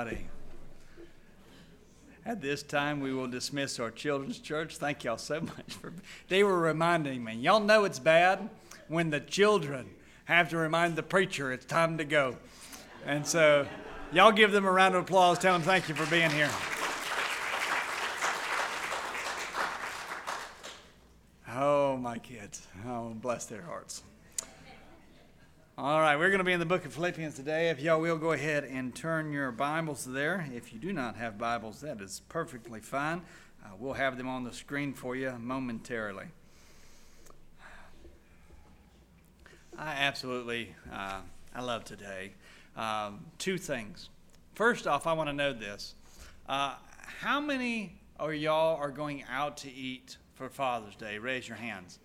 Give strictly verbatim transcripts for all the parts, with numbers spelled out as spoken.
everybody. At this time, we will dismiss our children's church. Thank y'all so much for. They were reminding me. Y'all know it's bad when the children have to remind the preacher it's time to go. And so, y'all give them a round of applause. Tell them thank you for being here. Oh, my kids. Oh, bless their hearts. All right, we're going to be in the book of Philippians today. If y'all will, go ahead and turn your Bibles there. If you do not have Bibles, that is perfectly fine. Uh, we'll have them on the screen for you momentarily. I absolutely, uh, I love today. Um, two things. First off, I want to know this. Uh, how many of y'all are going out to eat for Father's Day? Raise your hands.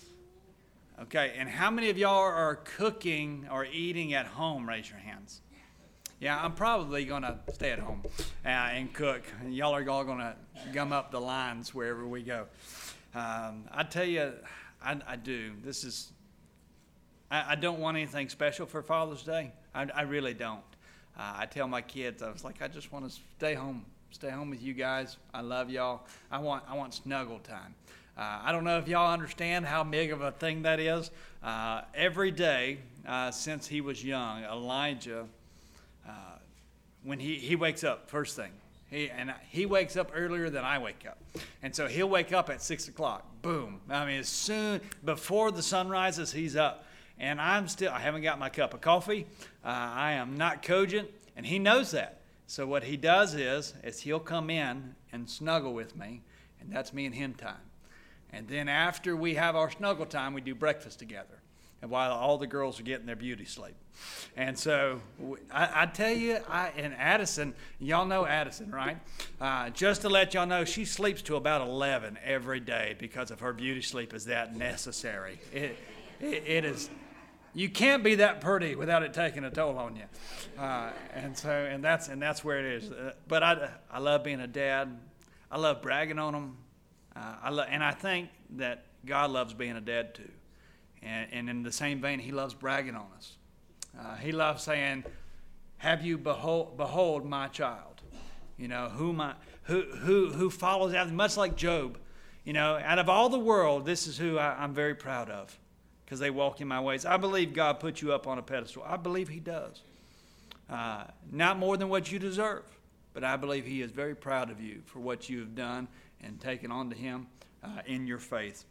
Okay, and how many of y'all are cooking or eating at home? Raise your hands. Yeah, I'm probably going to stay at home uh, and cook. And y'all are all going to gum up the lines wherever we go. Um, I tell you, I, I do. This is, I, I don't want anything special for Father's Day. I, I really don't. Uh, I tell my kids, I was like, I just want to stay home, stay home with you guys. I love y'all. I want, I want snuggle time. Uh, I don't know if y'all understand how big of a thing that is. Uh, every day uh, since he was young, Elijah, uh, when he, he wakes up first thing, he and he wakes up earlier than I wake up. And so he'll wake up at six o'clock. Boom. I mean, as soon, before the sun rises, he's up. And I'm still, I haven't got my cup of coffee. Uh, I am not cogent, and he knows that. So what he does is, is he'll come in and snuggle with me, and that's me and him time. And then after we have our snuggle time, we do breakfast together, and while all the girls are getting their beauty sleep. And so I, I tell you, I and Addison, y'all know Addison, right? Uh, just to let y'all know, she sleeps to about eleven every day because of her beauty sleep is that necessary. It, it, it is. You can't be that pretty without it taking a toll on you. Uh, and so, and that's and that's where it is. Uh, but I, I love being a dad. I love bragging on them. Uh, I lo- and I think that God loves being a dad too. And, and in the same vein, he loves bragging on us. Uh, he loves saying, have you behold, behold my child? You know, who, my, who, who, who follows after, much like Job. You know, out of all the world, this is who I, I'm very proud of because they walk in my ways. I believe God put you up on a pedestal. I believe he does. Uh, not more than what you deserve, but I believe he is very proud of you for what you have done and taken on to him uh, in your faith.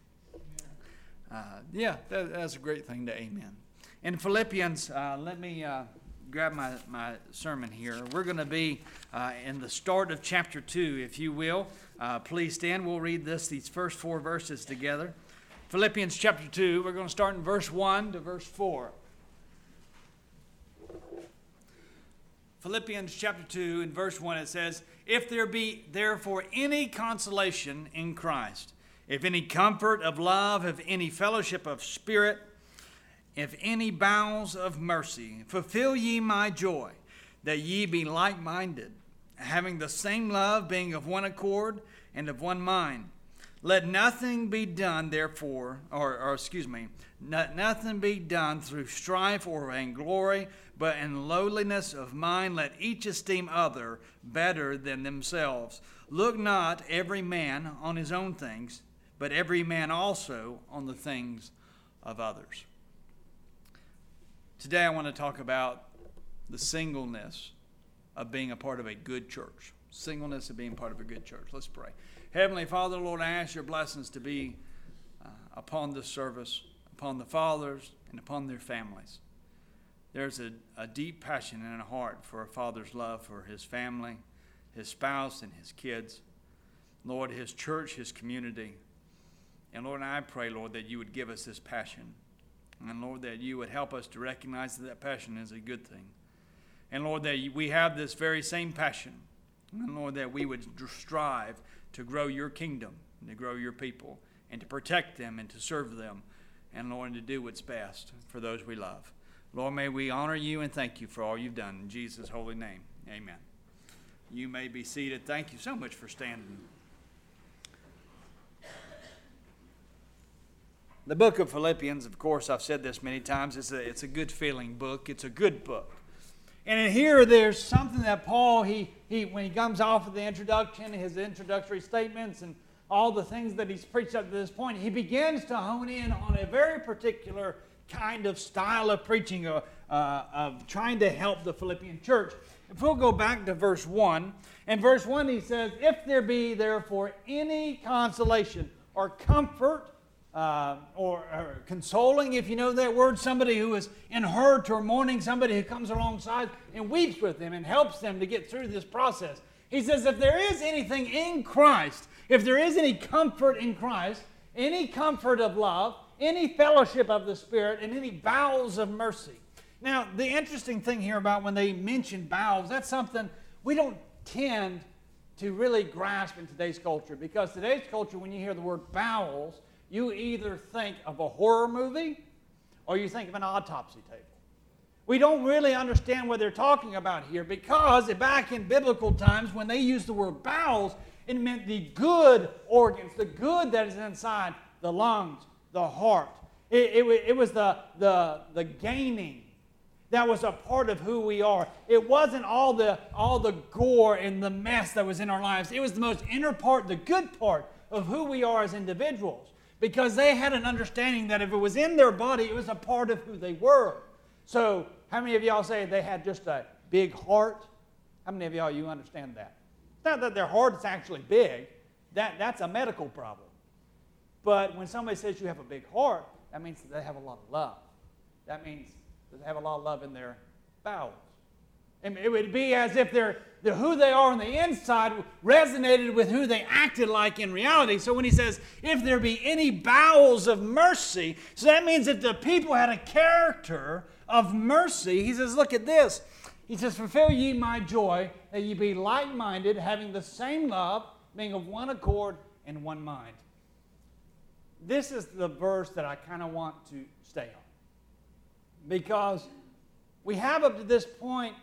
Uh, yeah, that, that's a great thing to amen. In Philippians, uh, let me uh, grab my, my sermon here. We're going to be uh, in the start of chapter two, if you will. Uh, please stand. We'll read this, these first four verses together. Philippians chapter two, we're going to start in verse one to verse four. Philippians chapter two, in verse one, it says, if there be therefore any consolation in Christ, if any comfort of love, if any fellowship of spirit, if any bowels of mercy, fulfill ye my joy, that ye be like-minded, having the same love, being of one accord and of one mind. Let nothing be done, therefore, or, or excuse me, let nothing be done through strife or vainglory, but in lowliness of mind let each esteem other better than themselves. Look not every man on his own things, but every man also on the things of others. Today I want to talk about the singleness of being a part of a good church. Singleness of being part of a good church. Let's pray. Heavenly Father, Lord, I ask your blessings to be uh, upon this service, upon the fathers and upon their families. There's a, a deep passion in a heart for a father's love for his family, his spouse, and his kids. Lord, his church, his community. And Lord, I pray, Lord, that you would give us this passion. And Lord, that you would help us to recognize that that passion is a good thing. And Lord, that we have this very same passion. And Lord, that we would strive to grow your kingdom, and to grow your people, and to protect them, and to serve them. And Lord, to do what's best for those we love. Lord, may we honor you and thank you for all you've done. In Jesus' holy name, amen. You may be seated. Thank you so much for standing. The book of Philippians, of course, I've said this many times, it's a, it's a good feeling book. It's a good book. And here there's something that Paul, he, he when he comes off of the introduction, his introductory statements and all the things that he's preached up to this point, he begins to hone in on a very particular kind of style of preaching, uh, uh, of trying to help the Philippian church. If we'll go back to verse one, in verse one he says, if there be therefore any consolation or comfort, Uh, or, or consoling, if you know that word, somebody who is in hurt or mourning, somebody who comes alongside and weeps with them and helps them to get through this process. He says if there is anything in Christ, if there is any comfort in Christ, any comfort of love, any fellowship of the Spirit, and any bowels of mercy. Now, the interesting thing here about when they mention bowels, that's something we don't tend to really grasp in today's culture, because today's culture, when you hear the word bowels, you either think of a horror movie or you think of an autopsy table. We don't really understand what they're talking about here, because back in biblical times when they used the word bowels, it meant the good organs, the good that is inside the lungs, the heart. It, it, it was the, the, the gaining that was a part of who we are. It wasn't all the, all the gore and the mess that was in our lives. It was the most inner part, the good part of who we are as individuals. Because they had an understanding that if it was in their body, it was a part of who they were. So, how many of y'all say they had just a big heart? How many of y'all, you understand that? It's not that their heart is actually big. That, that's a medical problem. But when somebody says you have a big heart, that means that they have a lot of love. That means that they have a lot of love in their bowels. And it would be as if they're, the, who they are on the inside resonated with who they acted like in reality. So when he says, if there be any bowels of mercy, so that means that the people had a character of mercy. He says, look at this. He says, fulfill ye my joy, that ye be like-minded, having the same love, being of one accord and one mind. This is the verse that I kind of want to stay on. Because we have up to this point,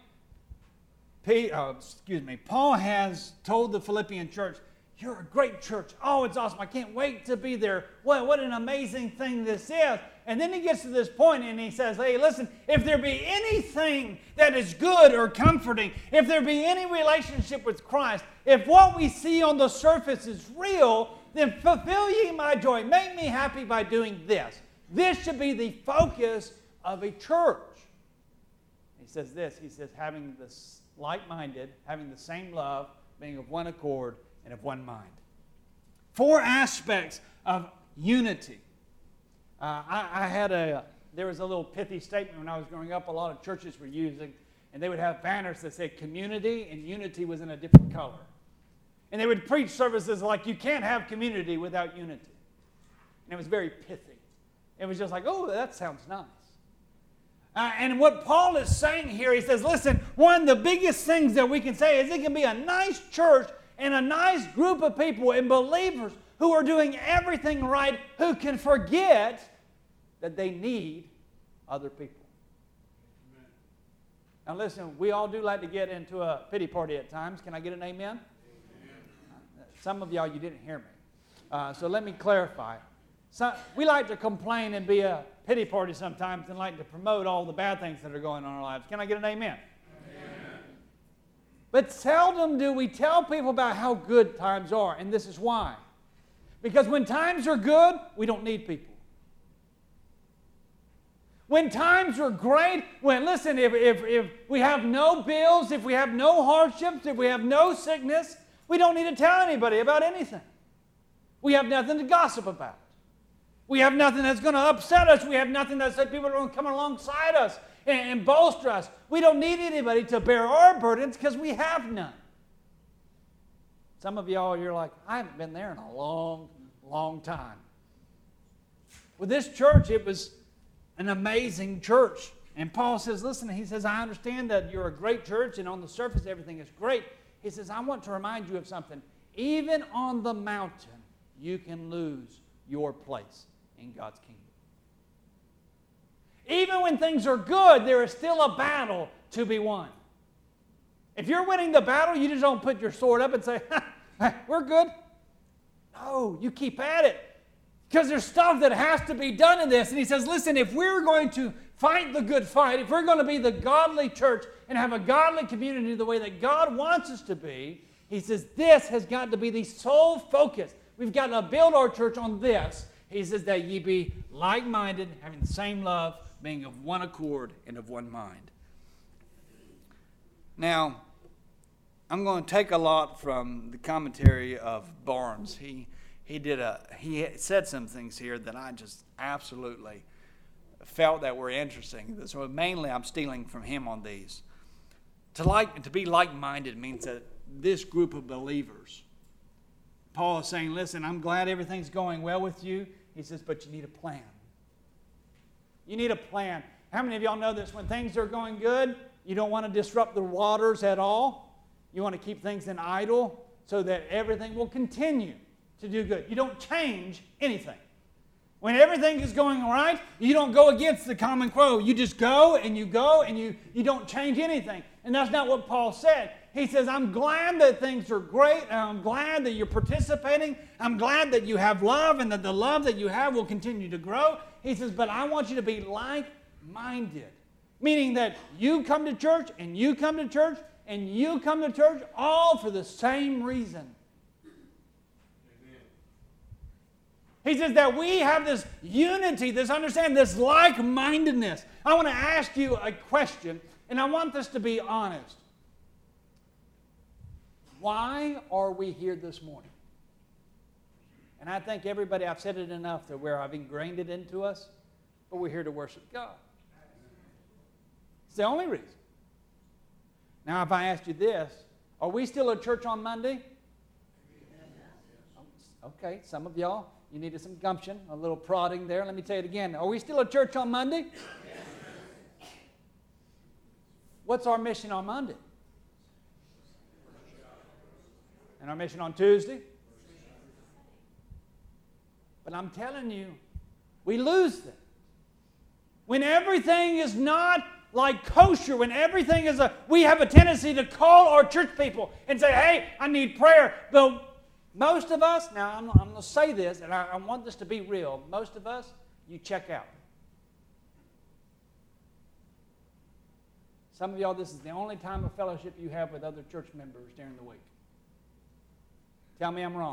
Uh, excuse me, Paul has told the Philippian church, you're a great church. Oh, it's awesome. I can't wait to be there. What, what an amazing thing this is. And then he gets to this point and he says, hey, listen, if there be anything that is good or comforting, if there be any relationship with Christ, if what we see on the surface is real, then fulfill ye my joy. Make me happy by doing this. This should be the focus of a church. He says this, he says, having this like-minded, having the same love, being of one accord and of one mind. Four aspects of unity. Uh, I, I had a, there was a little pithy statement when I was growing up, a lot of churches were using, and they would have banners that said community, and unity was in a different color. And they would preach services like you can't have community without unity. And it was very pithy. It was just like, oh, that sounds nice. Uh, and what Paul is saying here, he says, listen, one of the biggest things that we can say is it can be a nice church and a nice group of people and believers who are doing everything right, who can forget that they need other people. Amen. Now listen, we all do like to get into a pity party at times. Can I get an amen? Amen. Some of y'all, you didn't hear me. Uh, so let me clarify. So, we like to complain and be a pity party sometimes and like to promote all the bad things that are going on in our lives. Can I get an amen? Amen. But seldom do we tell people about how good times are, and this is why. Because when times are good, we don't need people. When times are great, when, listen, if, if, if we have no bills, if we have no hardships, if we have no sickness, we don't need to tell anybody about anything. We have nothing to gossip about. We have nothing that's going to upset us. We have nothing that people are going to come alongside us and, and bolster us. We don't need anybody to bear our burdens because we have none. Some of y'all, you're like, I haven't been there in a long, long time. With this church, it was an amazing church. And Paul says, listen, he says, I understand that you're a great church and on the surface everything is great. He says, I want to remind you of something. Even on the mountain, you can lose your place in God's kingdom. Even when things are good, there is still a battle to be won. If you're winning the battle, you just don't put your sword up and say, we're good. No, you keep at it. Because there's stuff that has to be done in this. And he says, listen, if we're going to fight the good fight, if we're going to be the godly church and have a godly community the way that God wants us to be, he says this has got to be the sole focus. We've got to build our church on this. He says that ye be like-minded, having the same love, being of one accord and of one mind. Now, I'm going to take a lot from the commentary of Barnes. He he did a he said some things here that I just absolutely felt that were interesting. So mainly, I'm stealing from him on these. To like to be like-minded means that this group of believers. Paul is saying, "Listen, I'm glad everything's going well with you." He says, "But you need a plan. You need a plan." How many of y'all know this? When things are going good, you don't want to disrupt the waters at all. You want to keep things in idle so that everything will continue to do good. You don't change anything. When everything is going all right, you don't go against the common quo. You just go and you go and you, you don't change anything. And that's not what Paul said. He says, I'm glad that things are great, and I'm glad that you're participating. I'm glad that you have love and that the love that you have will continue to grow. He says, but I want you to be like-minded, meaning that you come to church and you come to church and you come to church all for the same reason. Amen. He says that we have this unity, this understanding, this like-mindedness. I want to ask you a question, and I want this to be honest. Why are we here this morning? And I think everybody, I've said it enough that where I've ingrained it into us, but we're here to worship God. It's the only reason. Now, if I asked you this, are we still a church on Monday? Okay, some of y'all, you needed some gumption, a little prodding there. Let me tell you it again. Are we still a church on Monday? What's our mission on Monday? And our mission on Tuesday? But I'm telling you, we lose them. When everything is not like kosher, when everything is a, we have a tendency to call our church people and say, hey, I need prayer. But most of us, now I'm, I'm going to say this, and I, I want this to be real. Most of us, you check out. Some of y'all, this is the only time of fellowship you have with other church members during the week. Tell me I'm wrong.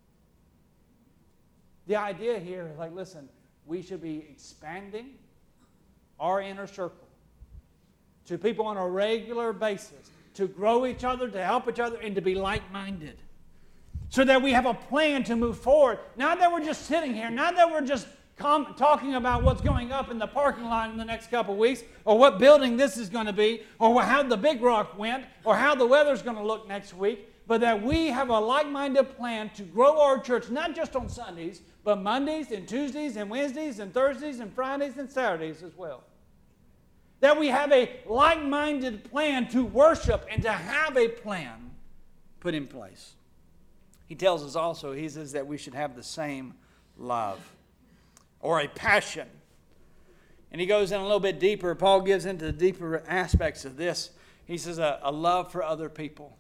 The idea here is like, listen, we should be expanding our inner circle to people on a regular basis, to grow each other, to help each other, and to be like-minded. So that we have a plan to move forward. Not that we're just sitting here, not that we're just com- talking about what's going up in the parking lot in the next couple of weeks, or what building this is going to be, or how the Big Rock went, or how the weather's going to look next week, but that we have a like-minded plan to grow our church, not just on Sundays, but Mondays and Tuesdays and Wednesdays and Thursdays and Fridays and Saturdays as well. That we have a like-minded plan to worship and to have a plan put in place. He tells us also, he says that we should have the same love or a passion. And he goes in a little bit deeper. Paul gives into the deeper aspects of this. He says a, a love for other people.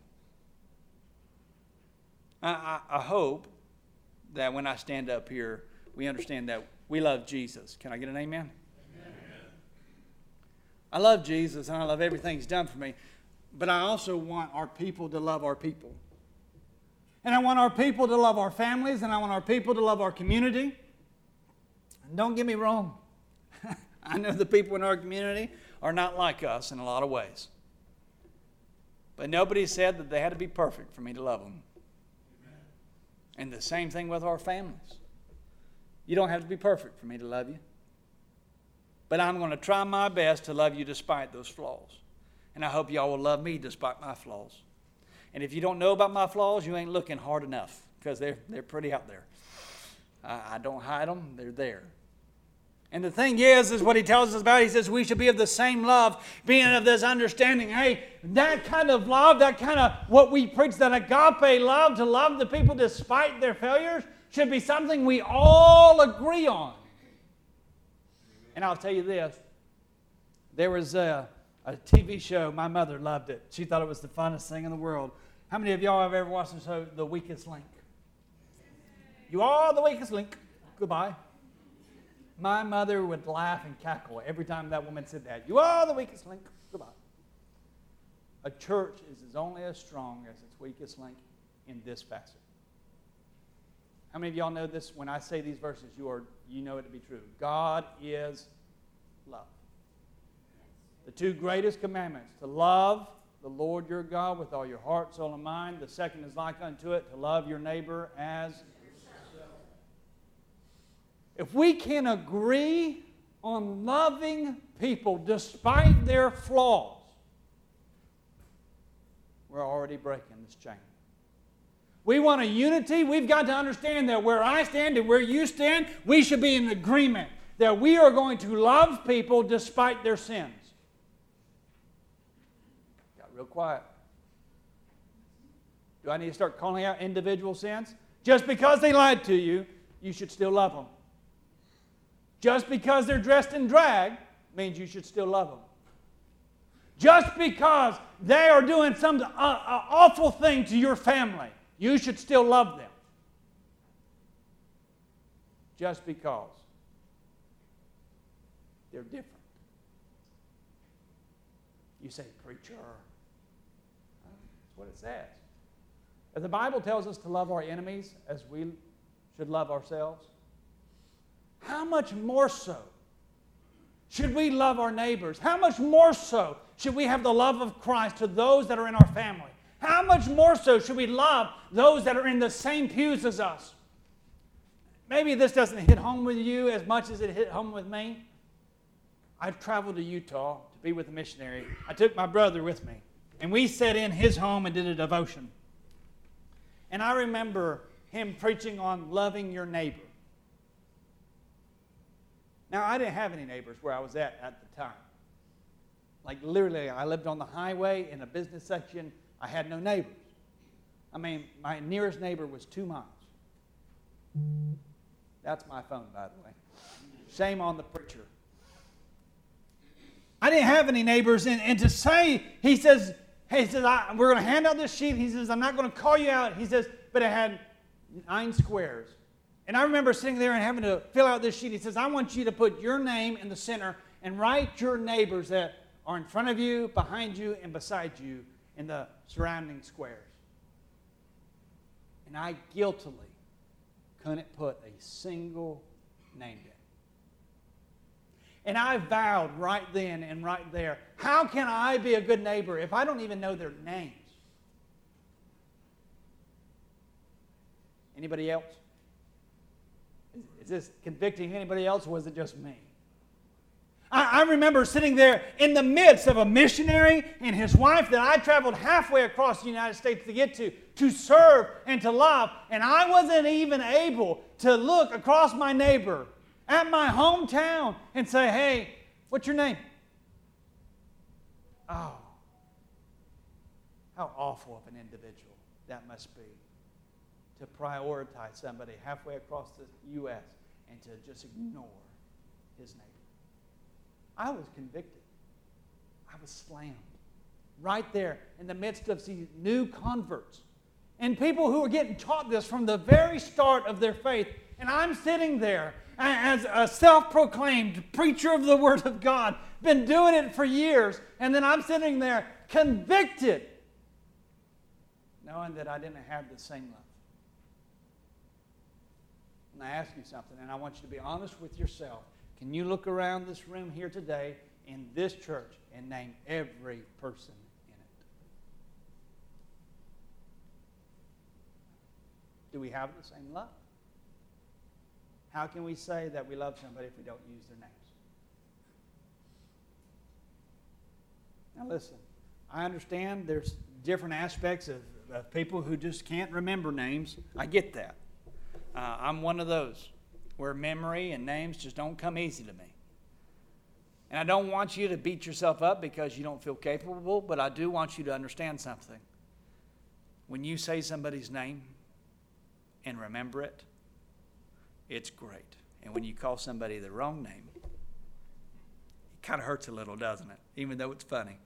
I, I, I hope that when I stand up here, we understand that we love Jesus. Can I get an amen? I love Jesus and I love everything He's done for me, but I also want our people to love our people. And I want our people to love our families, and I want our people to love our community. And don't get me wrong. I know the people in our community are not like us in a lot of ways. But nobody said that they had to be perfect for me to love them. Amen. And the same thing with our families. You don't have to be perfect for me to love you. But I'm going to try my best to love you despite those flaws. And I hope y'all will love me despite my flaws. And if you don't know about my flaws, you ain't looking hard enough, because they're, they're pretty out there. I, I don't hide them. They're there. And the thing is, is what he tells us about. He says we should be of the same love, being of this understanding. Hey, that kind of love, that kind of what we preach, that agape love, to love the people despite their failures, should be something we all agree on. And I'll tell you this. There was a, a T V show. My mother loved it. She thought it was the funnest thing in the world. How many of y'all have ever watched the show, The Weakest Link? You are the weakest link. Goodbye. My mother would laugh and cackle every time that woman said that. You are the weakest link. Goodbye. A church is only as strong as its weakest link in this facet. How many of y'all know this? When I say these verses, you are you know it to be true. God is love. The two greatest commandments, to love the Lord your God with all your heart, soul, and mind. The second is like unto it, to love your neighbor as yourself. If we can agree on loving people despite their flaws, we're already breaking this chain. We want a unity. We've got to understand that where I stand and where you stand, we should be in agreement that we are going to love people despite their sins. Got real quiet. Do I need to start calling out individual sins? Just because they lied to you, you should still love them. Just because they're dressed in drag means you should still love them. Just because they are doing some uh, uh, awful thing to your family, you should still love them. Just because they're different. You say, preacher, that's what it says. If the Bible tells us to love our enemies as we should love ourselves, how much more so should we love our neighbors? How much more so should we have the love of Christ to those that are in our family? How much more so should we love those that are in the same pews as us? Maybe this doesn't hit home with you as much as it hit home with me. I traveled to Utah to be with a missionary. I took my brother with me, and we sat in his home and did a devotion. And I remember him preaching on loving your neighbor. Now, I didn't have any neighbors where I was at at the time. Like literally, I lived on the highway in a business section. I had no neighbors. I mean, my nearest neighbor was two miles. That's my phone, by the way. Shame on the preacher. I didn't have any neighbors, and, and to say, he says, hey, he says, I, we're going to hand out this sheet. He says, I'm not going to call you out. He says, but it had nine squares. And I remember sitting there and having to fill out this sheet. He says, I want you to put your name in the center and write your neighbors that are in front of you, behind you, and beside you in the surrounding squares. And I guiltily couldn't put a single name in. And I vowed right then and right there, how can I be a good neighbor if I don't even know their names? Anybody else? Is this convicting anybody else, or was it just me? I, I remember sitting there in the midst of a missionary and his wife that I traveled halfway across the United States to get to, to serve and to love, and I wasn't even able to look across my neighbor at my hometown and say, hey, what's your name? Oh, how awful of an individual that must be to prioritize somebody halfway across the U S and to just ignore his neighbor. I was convicted. I was slammed right there in the midst of these new converts and people who were getting taught this from the very start of their faith. And I'm sitting there as a self-proclaimed preacher of the Word of God, been doing it for years, and then I'm sitting there convicted, knowing that I didn't have the same love. And I ask you something, and I want you to be honest with yourself. Can you look around this room here today in this church and name every person in it? Do we have the same love? How can we say that we love somebody if we don't use their names? Now listen, I understand there's different aspects of, of people who just can't remember names. I get that. Uh, I'm one of those where memory and names just don't come easy to me. And I don't want you to beat yourself up because you don't feel capable, but I do want you to understand something. When you say somebody's name and remember it, it's great. And when you call somebody the wrong name, it kind of hurts a little, doesn't it? Even though it's funny.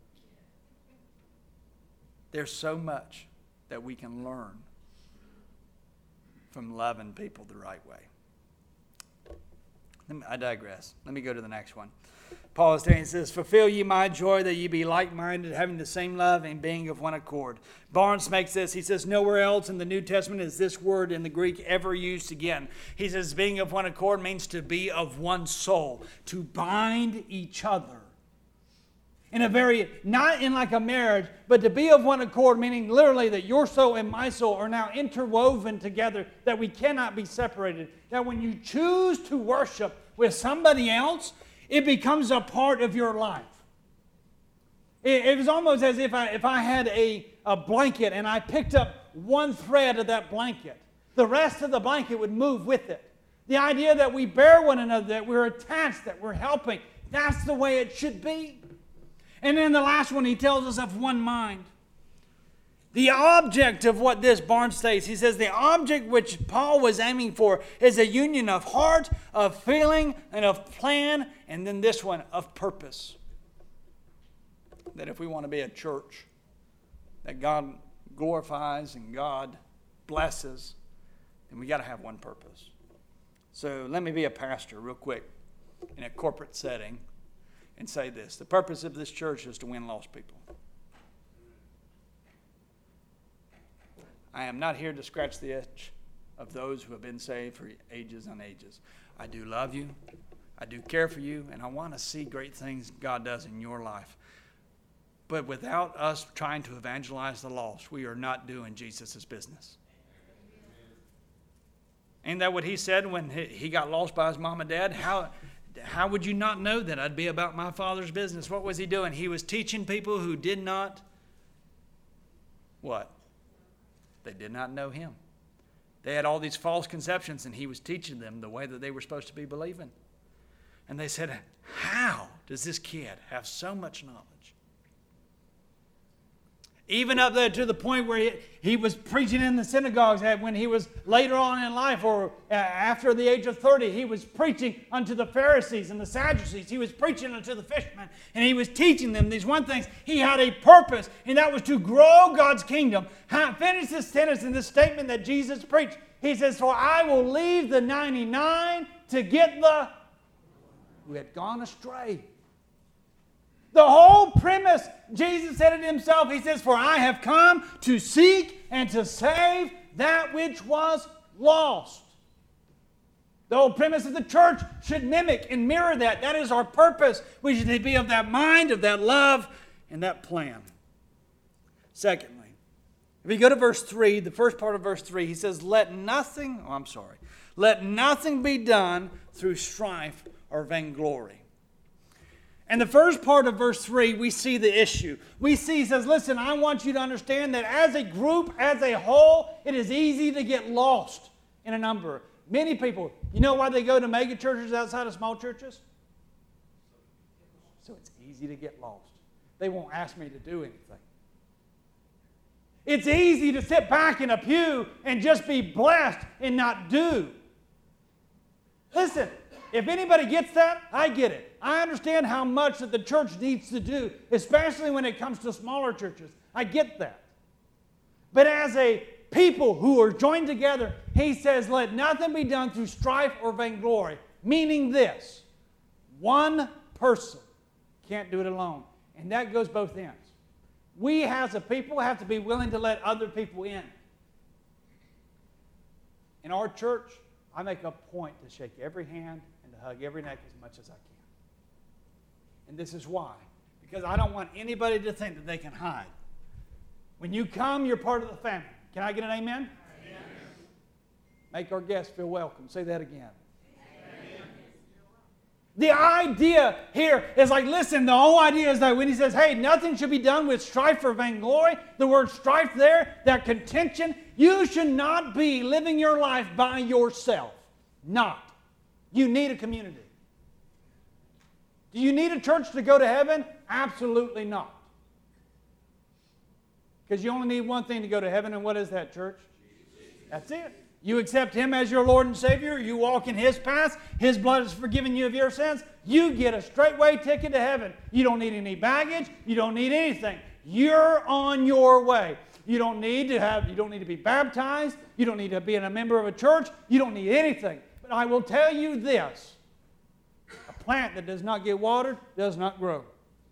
There's so much that we can learn from loving people the right way. Let me, I digress. Let me go to the next one. Paul is saying, he says, fulfill ye my joy that ye be like-minded, having the same love and being of one accord. Barnes makes this, he says, nowhere else in the New Testament is this word in the Greek ever used again. He says, being of one accord means to be of one soul, to bind each other. In a very, not in like a marriage, but to be of one accord, meaning literally that your soul and my soul are now interwoven together, that we cannot be separated. That when you choose to worship with somebody else, it becomes a part of your life. It, it was almost as if I, if I had a, a blanket and I picked up one thread of that blanket, the rest of the blanket would move with it. The idea that we bear one another, that we're attached, that we're helping, that's the way it should be. And then the last one, he tells us of one mind. The object of what this Barnes states, he says the object which Paul was aiming for is a union of heart, of feeling, and of plan, and then this one, of purpose. That if we want to be a church that God glorifies and God blesses, then we got to have one purpose. So let me be a pastor real quick in a corporate setting and say this. The purpose of this church is to win lost people. I am not here to scratch the itch of those who have been saved for ages and ages. I do love you. I do care for you. And I want to see great things God does in your life. But without us trying to evangelize the lost, we are not doing Jesus' business. Ain't that what he said when he got lost by his mom and dad? How, how would you not know that I'd be about my Father's business? What was he doing? He was teaching people who did not, what? They did not know him. They had all these false conceptions, and he was teaching them the way that they were supposed to be believing. And they said, how does this kid have so much knowledge? Even up there to the point where he, he was preaching in the synagogues when he was later on in life, or after the age of thirty, he was preaching unto the Pharisees and the Sadducees. He was preaching unto the fishermen, and he was teaching them these one things. He had a purpose, and that was to grow God's kingdom. Finish this sentence in this statement that Jesus preached. He says, for I will leave the ninety-nine to get the who had gone astray. The whole premise, Jesus said it himself. He says, for I have come to seek and to save that which was lost. The whole premise of the church should mimic and mirror that. That is our purpose. We should be of that mind, of that love, and that plan. Secondly, if you go to verse three, the first part of verse three, he says, let nothing, oh, I'm sorry, let nothing be done through strife or vainglory. And the first part of verse three, we see the issue. We see, he says, listen, I want you to understand that as a group, as a whole, it is easy to get lost in a number. Many people, you know why they go to mega churches outside of small churches? So it's easy to get lost. They won't ask me to do anything. It's easy to sit back in a pew and just be blessed and not do. Listen, if anybody gets that, I get it. I understand how much that the church needs to do, especially when it comes to smaller churches. I get that. But as a people who are joined together, he says, let nothing be done through strife or vainglory. Meaning this, one person can't do it alone. And that goes both ends. We as a people have to be willing to let other people in. In our church, I make a point to shake every hand and to hug every neck as much as I can. And this is why. Because I don't want anybody to think that they can hide. When you come, you're part of the family. Can I get an amen? Amen. Make our guests feel welcome. Say that again. Amen. The idea here is like, listen, the whole idea is that when he says, hey, nothing should be done with strife or vainglory, the word strife there, that contention, you should not be living your life by yourself. Not. You need a community. Do you need a church to go to heaven? Absolutely not. Because you only need one thing to go to heaven, and what is that, church? That's it. You accept Him as your Lord and Savior. You walk in His path. His blood has forgiven you of your sins. You get a straightway ticket to heaven. You don't need any baggage. You don't need anything. You're on your way. You don't need to have. You don't need to be baptized. You don't need to be a member of a church. You don't need anything. But I will tell you this. plant that does not get watered does not grow.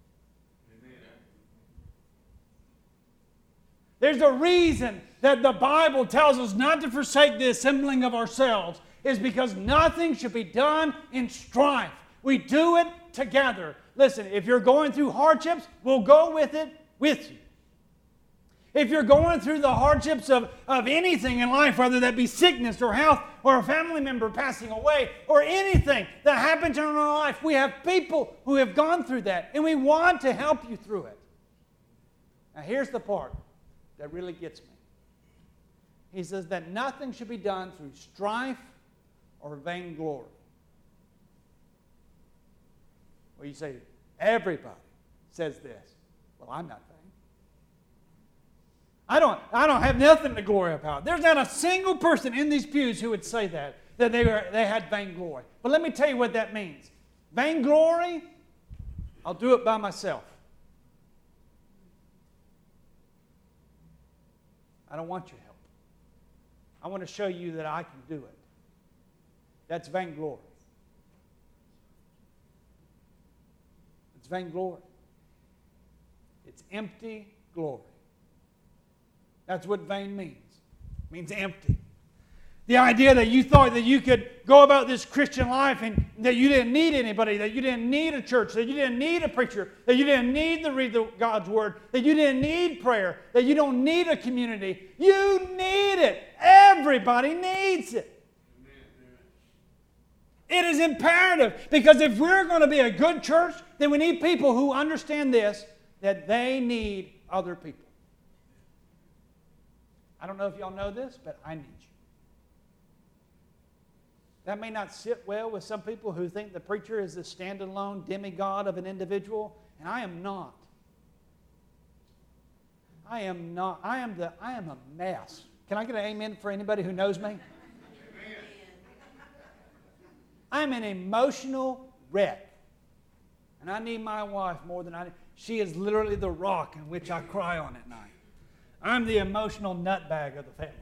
There's a reason that the Bible tells us not to forsake the assembling of ourselves, is because nothing should be done in strife. We do it together. Listen, if you're going through hardships, we'll go with it with you. If you're going through the hardships of, of anything in life, whether that be sickness or health or a family member passing away or anything that happens in our life, we have people who have gone through that, and we want to help you through it. Now here's the part that really gets me. He says that nothing should be done through strife or vainglory. Well, you say, everybody says this. Well, I'm not vain. I don't, I don't have nothing to glory about. There's not a single person in these pews who would say that, that they, were, they had vainglory. But let me tell you what that means. Vainglory, I'll do it by myself. I don't want your help. I want to show you that I can do it. That's vainglory. It's vainglory. It's empty glory. That's what vain means. It means empty. The idea that you thought that you could go about this Christian life and that you didn't need anybody, that you didn't need a church, that you didn't need a preacher, that you didn't need to read the, God's Word, that you didn't need prayer, that you don't need a community. You need it. Everybody needs it. It is imperative, because if we're going to be a good church, then we need people who understand this, that they need other people. I don't know if y'all know this, but I need you. That may not sit well with some people who think the preacher is the standalone demigod of an individual, and I am not. I am not. I am the. I am a mess. Can I get an amen for anybody who knows me? I'm an emotional wreck. And I need my wife more than I need. She is literally the rock in which I cry on at night. I'm the emotional nutbag of the family.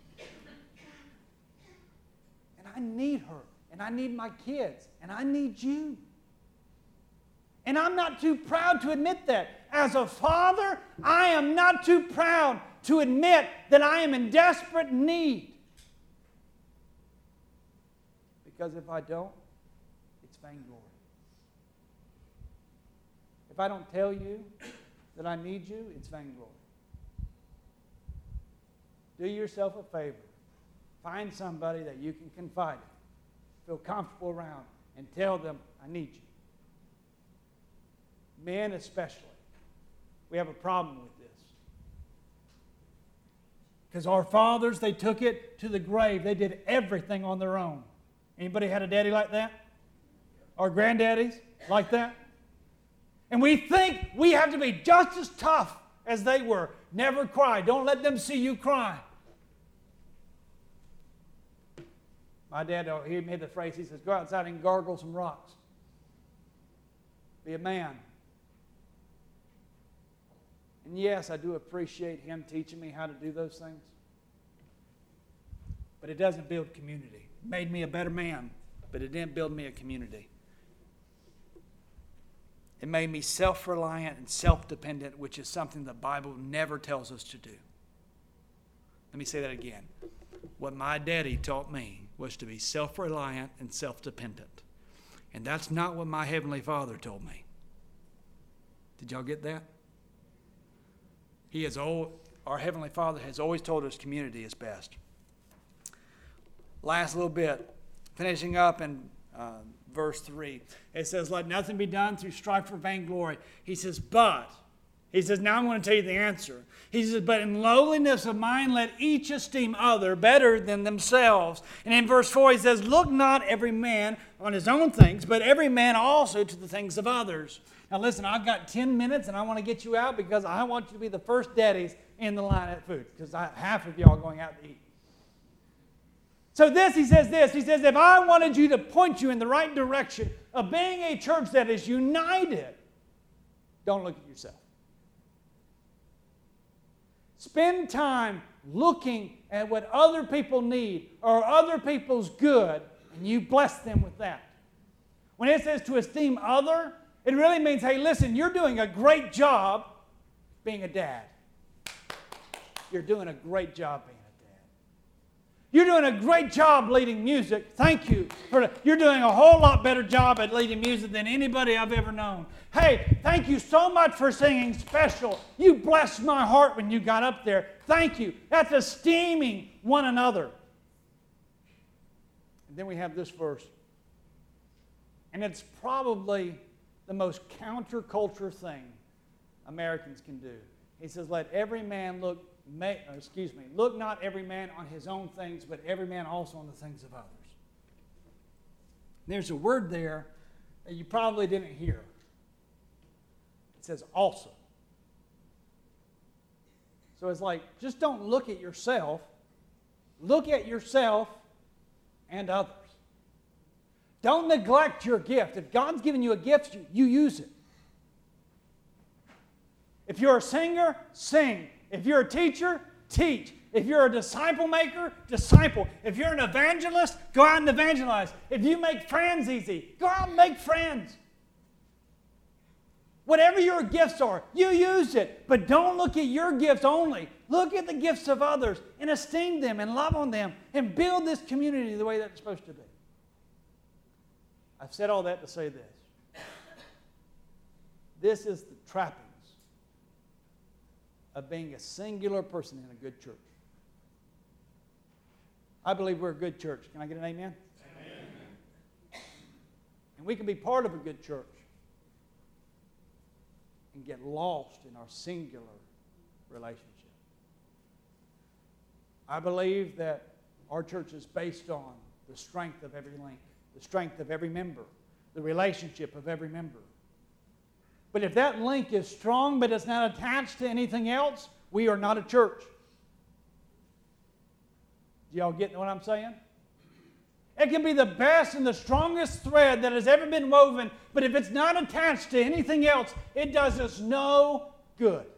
And I need her. And I need my kids. And I need you. And I'm not too proud to admit that. As a father, I am not too proud to admit that I am in desperate need. Because if I don't, it's vainglory. If I don't tell you that I need you, it's vainglory. Do yourself a favor. Find somebody that you can confide in, feel comfortable around, and tell them, I need you. Men especially. We have a problem with this. Because our fathers, they took it to the grave. They did everything on their own. Anybody had a daddy like that? Our granddaddies like that? And we think we have to be just as tough as they were. Never cry. Don't let them see you cry. My dad, he made the phrase, he says, go outside and gargle some rocks. Be a man. And yes, I do appreciate him teaching me how to do those things. But it doesn't build community. It made me a better man, but it didn't build me a community. It made me self-reliant and self-dependent, which is something the Bible never tells us to do. Let me say that again. What my daddy taught me was to be self-reliant and self-dependent. And that's not what my Heavenly Father told me. Did y'all get that? He has old, our Heavenly Father has always told us community is best. Last little bit, finishing up in uh, verse three. It says, let nothing be done through strife or vainglory. He says, but, he says, now I'm going to tell you the answer. He says, but in lowliness of mind let each esteem other better than themselves. And in verse four he says, look not every man on his own things, but every man also to the things of others. Now listen, I've got ten minutes and I want to get you out because I want you to be the first daddies in the line at food, because half of y'all are going out to eat. So this, he says this, he says, if I wanted you to point you in the right direction of being a church that is united, don't look at yourself. Spend time looking at what other people need or other people's good, and you bless them with that. When it says to esteem other, it really means, hey, listen, you're doing a great job being a dad. You're doing a great job being a dad. You're doing a great job leading music. Thank you. For the, you're doing a whole lot better job at leading music than anybody I've ever known. Hey, thank you so much for singing special. You blessed my heart when you got up there. Thank you. That's esteeming one another. And then we have this verse. And it's probably the most counterculture thing Americans can do. He says, let every man look, may, excuse me, look not every man on his own things, but every man also on the things of others. There's a word there that you probably didn't hear. It says also. So it's like, just don't look at yourself. Look at yourself and others. Don't neglect your gift. If God's given you a gift, you, you use it. If you're a singer, sing. If you're a teacher, teach. If you're a disciple maker, disciple. If you're an evangelist, go out and evangelize. If you make friends easy, go out and make friends. Whatever your gifts are, you use it. But don't look at your gifts only. Look at the gifts of others and esteem them and love on them and build this community the way that it's supposed to be. I've said all that to say this. This is the trappings of being a singular person in a good church. I believe we're a good church. Can I get an amen? Amen. And we can be part of a good church and get lost in our singular relationship. I believe that our church is based on the strength of every link, the strength of every member, the relationship of every member. But if that link is strong but it's not attached to anything else, we are not a church. Do y'all get what I'm saying? It can be the best and the strongest thread that has ever been woven, but if it's not attached to anything else, it does us no good.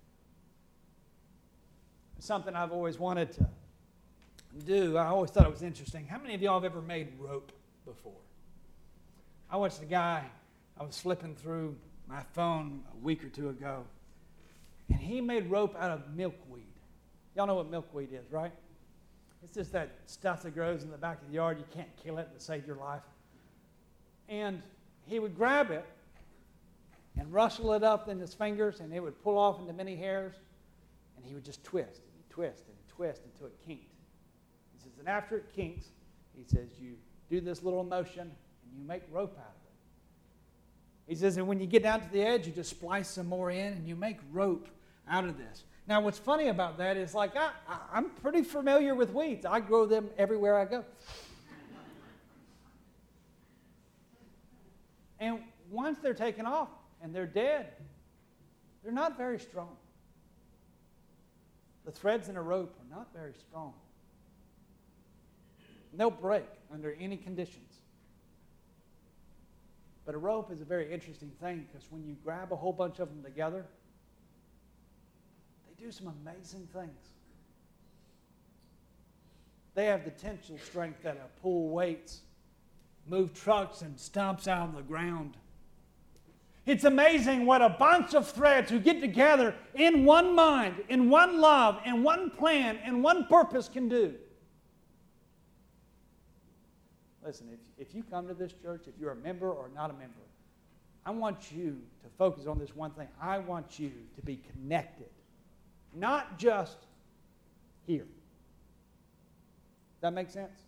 It's something I've always wanted to do. I always thought it was interesting. How many of y'all have ever made rope before? I watched a guy, I was flipping through my phone a week or two ago, and he made rope out of milkweed. Y'all know what milkweed is, right? It's just that stuff that grows in the back of the yard. You can't kill it to save your life. And he would grab it and rustle it up in his fingers, and it would pull off into many hairs, and he would just twist and twist and twist until it kinked. He says, and after it kinks, he says, you do this little motion, and you make rope out of it. He says, and when you get down to the edge, you just splice some more in, and you make rope out of this. Now, what's funny about that is, like, I, I, I'm pretty familiar with weeds. I grow them everywhere I go. And once they're taken off and they're dead, they're not very strong. The threads in a rope are not very strong. And they'll break under any conditions. But a rope is a very interesting thing because when you grab a whole bunch of them together, they do some amazing things. They have the tensile strength that uh, pull weights, move trucks, and stomps out of the ground. It's amazing what a bunch of threads who get together in one mind, in one love, in one plan, in one purpose can do. Listen, if, if you come to this church, if you're a member or not a member, I want you to focus on this one thing. I want you to be connected, not just here. Does that make sense?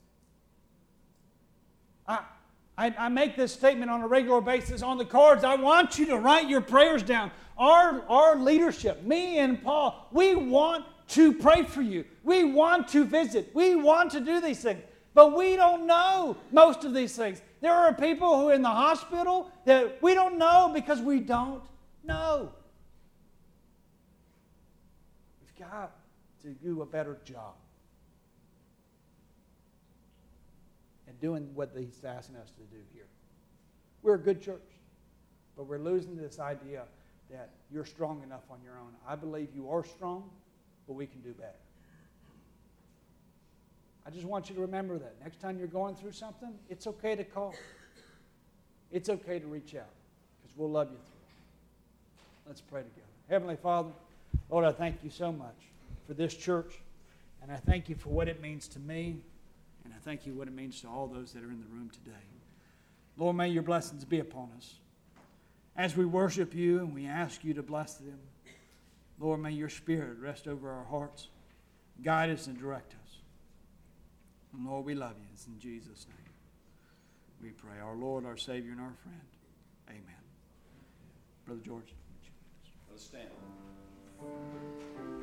I, I, I make this statement on a regular basis on the cards. I want you to write your prayers down. Our, our leadership, me and Paul, we want to pray for you. We want to visit. We want to do these things. But we don't know most of these things. There are people who are in the hospital that we don't know because we don't know. We've got to do a better job at doing what He's asking us to do here. We're a good church, but we're losing this idea that you're strong enough on your own. I believe you are strong, but we can do better. I just want you to remember that. Next time you're going through something, it's okay to call. it's okay to reach out because we'll love you through it. Let's pray together. Heavenly Father, Lord, I thank you so much for this church, and I thank you for what it means to me, and I thank you what it means to all those that are in the room today. Lord, may your blessings be upon us. As we worship you and we ask you to bless them, Lord, may your Spirit rest over our hearts, guide us and direct us. And Lord, we love you. It's in Jesus' name we pray. Our Lord, our Savior, and our friend. Amen. Brother George. Let's stand.